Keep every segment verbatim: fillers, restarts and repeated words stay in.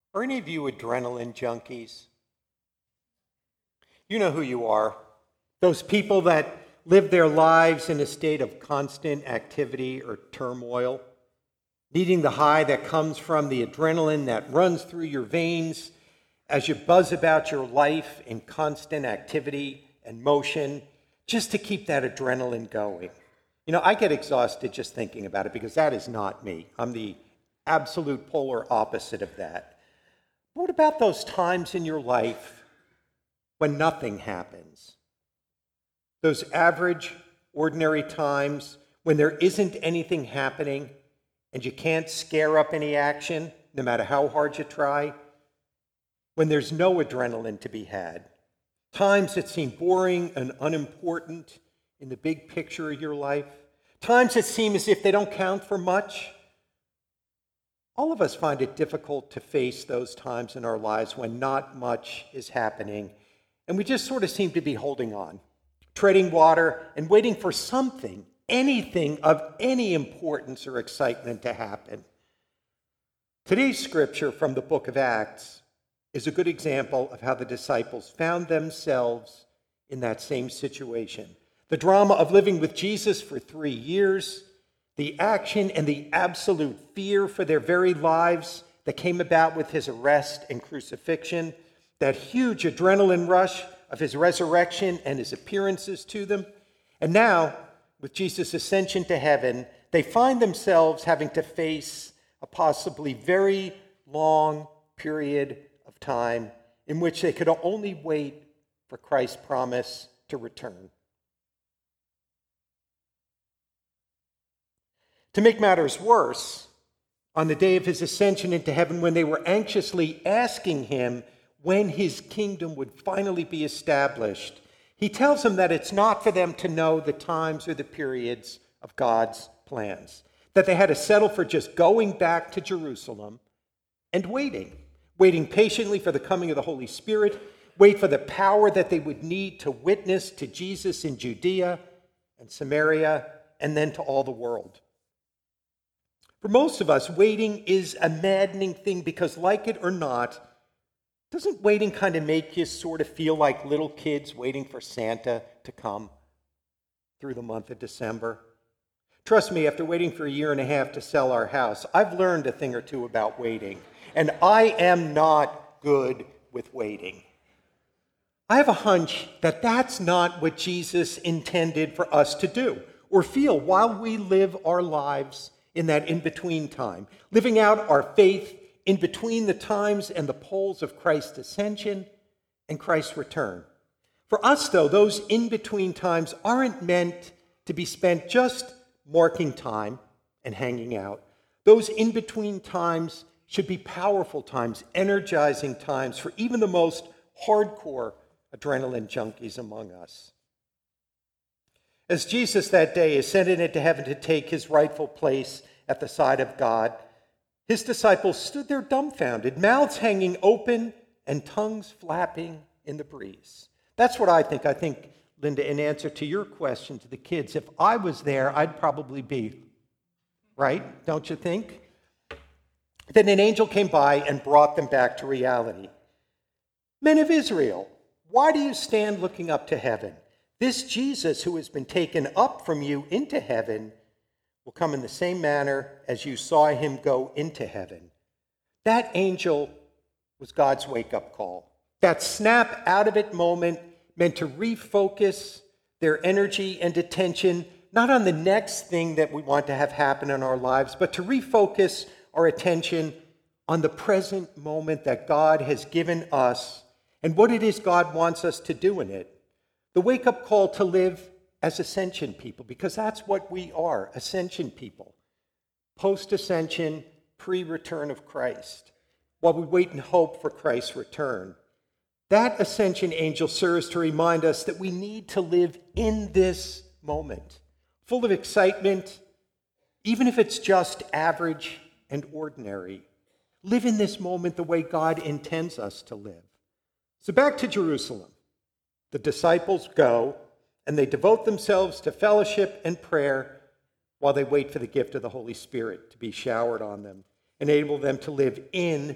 Are any of you adrenaline junkies? You know who you are. Those people that live their lives in a state of constant activity or turmoil, needing the high that comes from the adrenaline that runs through your veins as you buzz about your life in constant activity and motion, just to keep that adrenaline going. You know, I get exhausted just thinking about it because that is not me. I'm the absolute polar opposite of that. What about those times in your life when nothing happens? Those average, ordinary times when there isn't anything happening and you can't scare up any action, no matter how hard you try. When there's no adrenaline to be had. Times that seem boring and unimportant in the big picture of your life. Times that seem as if they don't count for much. All of us find it difficult to face those times in our lives when not much is happening, and we just sort of seem to be holding on, treading water and waiting for something, anything of any importance or excitement to happen. Today's scripture from the book of Acts is a good example of how the disciples found themselves in that same situation. The drama of living with Jesus for three years, the action and the absolute fear for their very lives that came about with his arrest and crucifixion, that huge adrenaline rush of his resurrection and his appearances to them. And now, with Jesus' ascension to heaven, they find themselves having to face a possibly very long period of time in which they could only wait for Christ's promise to return. To make matters worse, on the day of his ascension into heaven, when they were anxiously asking him when his kingdom would finally be established, he tells them that it's not for them to know the times or the periods of God's plans, that they had to settle for just going back to Jerusalem and waiting, waiting patiently for the coming of the Holy Spirit, wait for the power that they would need to witness to Jesus in Judea and Samaria and then to all the world. For most of us, waiting is a maddening thing because, like it or not, doesn't waiting kind of make you sort of feel like little kids waiting for Santa to come through the month of December? Trust me, after waiting for a year and a half to sell our house, I've learned a thing or two about waiting, and I am not good with waiting. I have a hunch that that's not what Jesus intended for us to do or feel while we live our lives in that in-between time, living out our faith in between the times and the poles of Christ's ascension and Christ's return. For us, though, those in-between times aren't meant to be spent just marking time and hanging out. Those in-between times should be powerful times, energizing times for even the most hardcore adrenaline junkies among us. As Jesus that day ascended into heaven to take his rightful place at the side of God, his disciples stood there dumbfounded, mouths hanging open and tongues flapping in the breeze. That's what I think. I think, Linda, in answer to your question to the kids, if I was there, I'd probably be, right? Don't you think? Then an angel came by and brought them back to reality. Men of Israel, why do you stand looking up to heaven? This Jesus who has been taken up from you into heaven will come in the same manner as you saw him go into heaven. That angel was God's wake-up call. That snap out of it moment meant to refocus their energy and attention, not on the next thing that we want to have happen in our lives, but to refocus our attention on the present moment that God has given us and what it is God wants us to do in it. The wake-up call to live as ascension people, because that's what we are, ascension people. Post-ascension, pre-return of Christ, while we wait and hope for Christ's return. That ascension angel serves to remind us that we need to live in this moment, full of excitement, even if it's just average and ordinary. Live in this moment the way God intends us to live. So back to Jerusalem. The disciples go, and they devote themselves to fellowship and prayer while they wait for the gift of the Holy Spirit to be showered on them, enable them to live in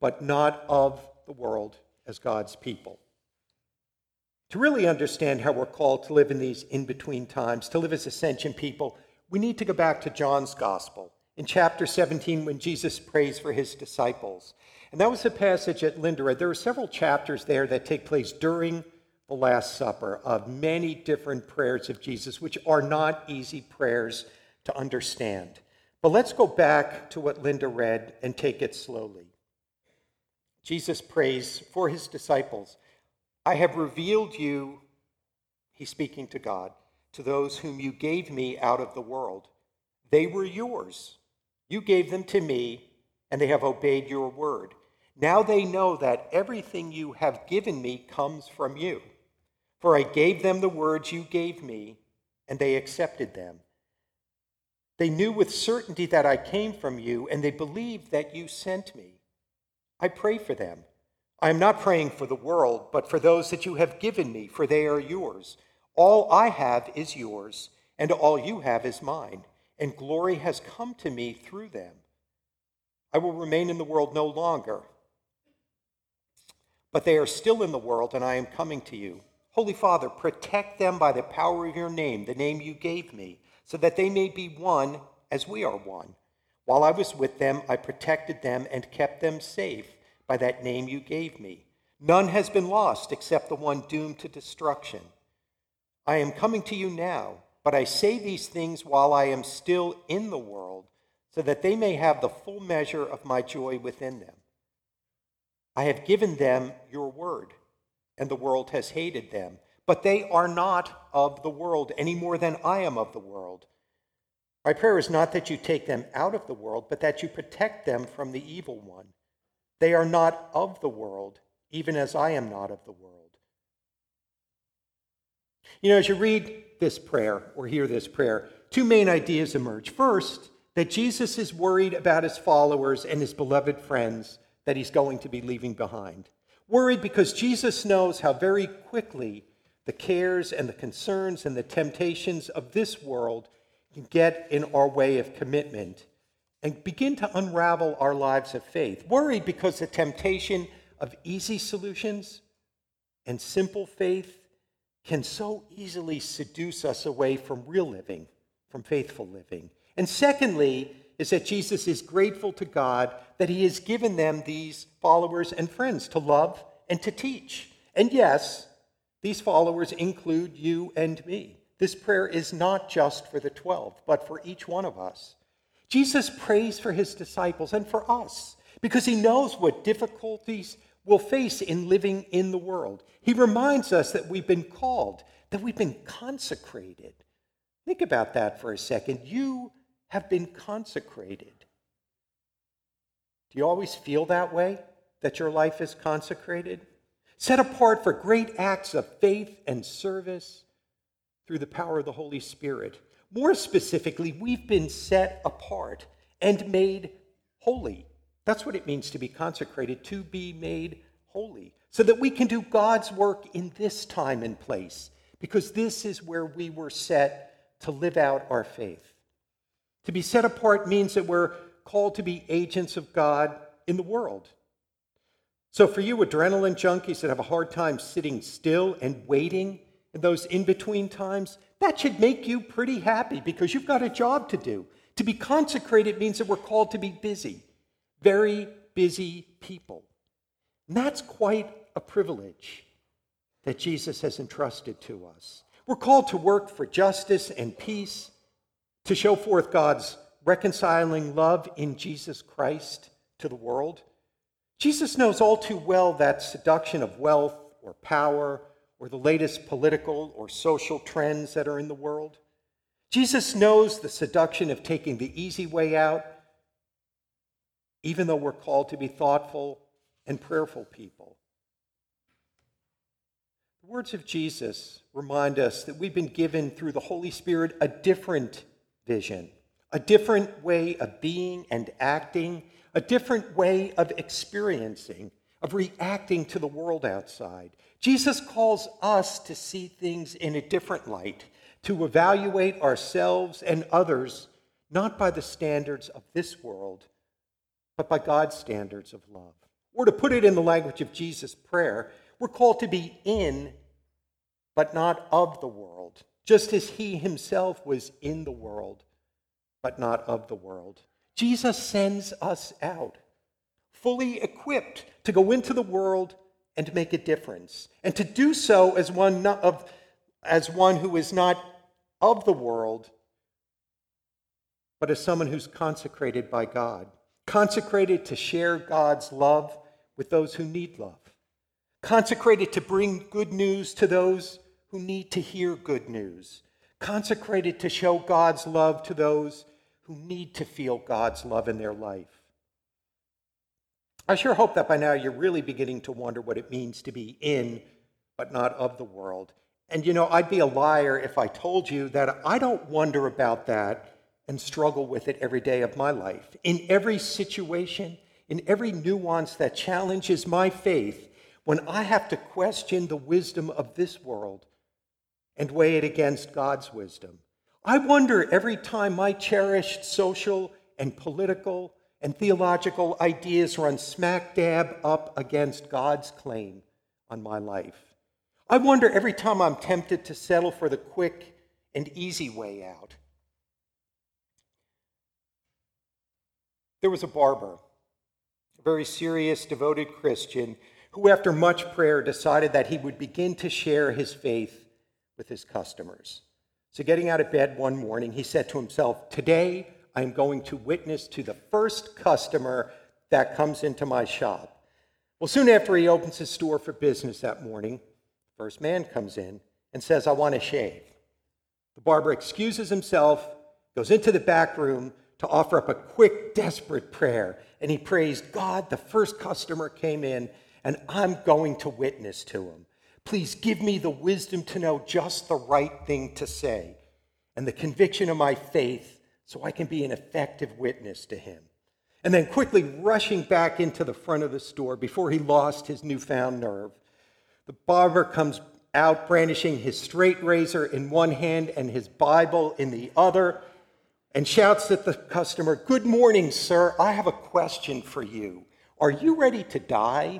but not of the world as God's people. To really understand how we're called to live in these in-between times, to live as Ascension people, we need to go back to John's Gospel in chapter seventeen when Jesus prays for his disciples. And that was the passage that Linda read. There are several chapters there that take place during the Last Supper of many different prayers of Jesus, which are not easy prayers to understand. But let's go back to what Linda read and take it slowly. Jesus prays for his disciples. I have revealed you, he's speaking to God, to those whom you gave me out of the world. They were yours. You gave them to me, and they have obeyed your word. Now they know that everything you have given me comes from you. For I gave them the words you gave me, and they accepted them. They knew with certainty that I came from you, and they believed that you sent me. I pray for them. I am not praying for the world, but for those that you have given me, for they are yours. All I have is yours, and all you have is mine, and glory has come to me through them. I will remain in the world no longer, but they are still in the world, and I am coming to you. Holy Father, protect them by the power of your name, the name you gave me, so that they may be one as we are one. While I was with them, I protected them and kept them safe by that name you gave me. None has been lost except the one doomed to destruction. I am coming to you now, but I say these things while I am still in the world, so that they may have the full measure of my joy within them. I have given them your word, and the world has hated them, but they are not of the world any more than I am of the world. My prayer is not that you take them out of the world, but that you protect them from the evil one. They are not of the world, even as I am not of the world. You know, as you read this prayer or hear this prayer, two main ideas emerge. First, that Jesus is worried about his followers and his beloved friends that he's going to be leaving behind. Worried because Jesus knows how very quickly the cares and the concerns and the temptations of this world can get in our way of commitment and begin to unravel our lives of faith. Worried because the temptation of easy solutions and simple faith can so easily seduce us away from real living, from faithful living. And secondly, is that Jesus is grateful to God that he has given them these followers and friends to love and to teach. And yes, these followers include you and me. This prayer is not just for the twelve, but for each one of us. Jesus prays for his disciples and for us because he knows what difficulties we'll face in living in the world. He reminds us that we've been called, that we've been consecrated. Think about that for a second. You have been consecrated. Do you always feel that way, that your life is consecrated? Set apart for great acts of faith and service through the power of the Holy Spirit. More specifically, we've been set apart and made holy. That's what it means to be consecrated, to be made holy, so that we can do God's work in this time and place, because this is where we were set to live out our faith. To be set apart means that we're called to be agents of God in the world. So for you adrenaline junkies that have a hard time sitting still and waiting in those in-between times, that should make you pretty happy because you've got a job to do. To be consecrated means that we're called to be busy, very busy people. And that's quite a privilege that Jesus has entrusted to us. We're called to work for justice and peace, to show forth God's reconciling love in Jesus Christ to the world. Jesus knows all too well that seduction of wealth or power or the latest political or social trends that are in the world. Jesus knows the seduction of taking the easy way out, even though we're called to be thoughtful and prayerful people. The words of Jesus remind us that we've been given through the Holy Spirit a different vision, a different way of being and acting, a different way of experiencing, of reacting to the world outside. Jesus calls us to see things in a different light, to evaluate ourselves and others, not by the standards of this world, but by God's standards of love. Or to put it in the language of Jesus' prayer, we're called to be in, but not of the world, just as he himself was in the world, but not of the world. Jesus sends us out, fully equipped to go into the world and to make a difference, and to do so as one not of, as one who is not of the world, but as someone who's consecrated by God, consecrated to share God's love with those who need love, consecrated to bring good news to those who need to hear good news, consecrated to show God's love to those who need to feel God's love in their life. I sure hope that by now you're really beginning to wonder what it means to be in, but not of the world. And you know, I'd be a liar if I told you that I don't wonder about that and struggle with it every day of my life. In every situation, in every nuance that challenges my faith, when I have to question the wisdom of this world and weigh it against God's wisdom, I wonder every time my cherished social and political and theological ideas run smack dab up against God's claim on my life. I wonder every time I'm tempted to settle for the quick and easy way out. There was a barber, a very serious, devoted Christian, who after much prayer decided that he would begin to share his faith with his customers. So getting out of bed one morning, he said to himself, "Today I am going to witness to the first customer that comes into my shop." Well, soon after he opens his store for business that morning, the first man comes in and says, "I want to shave." The barber excuses himself, goes into the back room to offer up a quick, desperate prayer, and he prays, "God, the first customer came in, and I'm going to witness to him. Please give me the wisdom to know just the right thing to say and the conviction of my faith so I can be an effective witness to him." And then quickly rushing back into the front of the store before he lost his newfound nerve, the barber comes out brandishing his straight razor in one hand and his Bible in the other, and shouts at the customer, "Good morning, sir. I have a question for you. Are you ready to die?"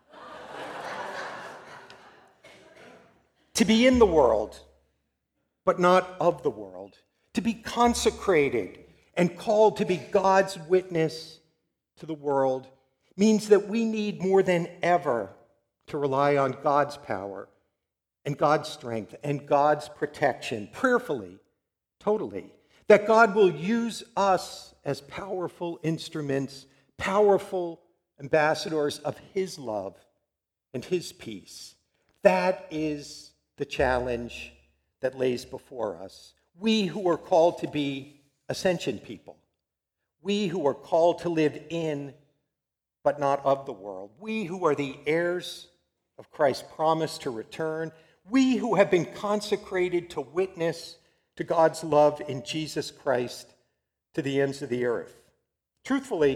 To be in the world, but not of the world. To be consecrated and called to be God's witness to the world means that we need more than ever to rely on God's power and God's strength and God's protection, prayerfully, totally. That God will use us as powerful instruments, powerful ambassadors of his love and his peace. That is the challenge that lays before us. We who are called to be ascension people. We who are called to live in, but not of the world. We who are the heirs of Christ's promise to return. We who have been consecrated to witness to God's love in Jesus Christ to the ends of the earth. Truthfully,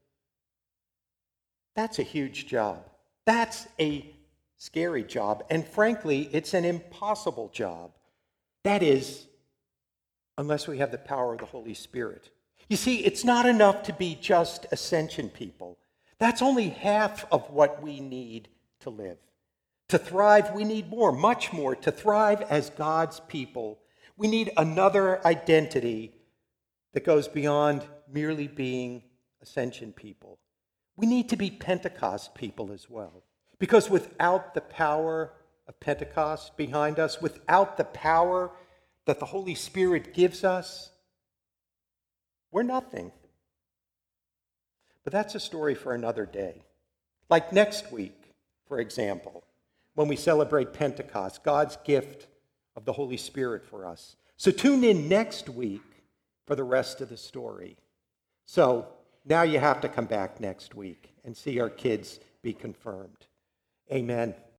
that's a huge job. That's a scary job. And frankly, it's an impossible job. That is, unless we have the power of the Holy Spirit. You see, it's not enough to be just ascension people. That's only half of what we need to live. To thrive, we need more, much more. To thrive as God's people, we need another identity that goes beyond merely being ascension people. We need to be Pentecost people as well. Because without the power of Pentecost behind us, without the power that the Holy Spirit gives us, we're nothing. But that's a story for another day. Like next week, for example, when we celebrate Pentecost, God's gift of the Holy Spirit for us. So tune in next week for the rest of the story. So now you have to come back next week and see our kids be confirmed. Amen.